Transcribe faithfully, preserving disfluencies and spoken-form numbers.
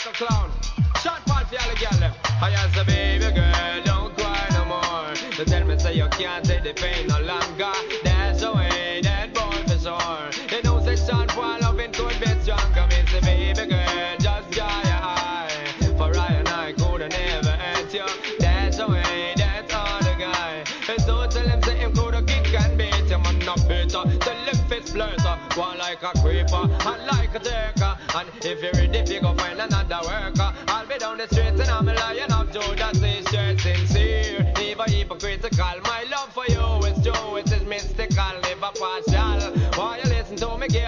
a clown. Shot part for all the girl them. I ask a baby girl, don't cry no more. They tell me say you can't take the pain no longer. That's the way that boy for sure. You know say shot for loving could be stronger. Me say baby girl, just dry your eye. For I and I could have never hurt you. That's the way, that's all the guy. And so tell him say him could have kick and beat him and not better. Tell him fist flirter, one like a creeper and like a taker. And if you're ready, if you go find another worker, I'll be down the street and I'm a lion of Judas is just sincere. Never hypocritical, my love for you is true, it's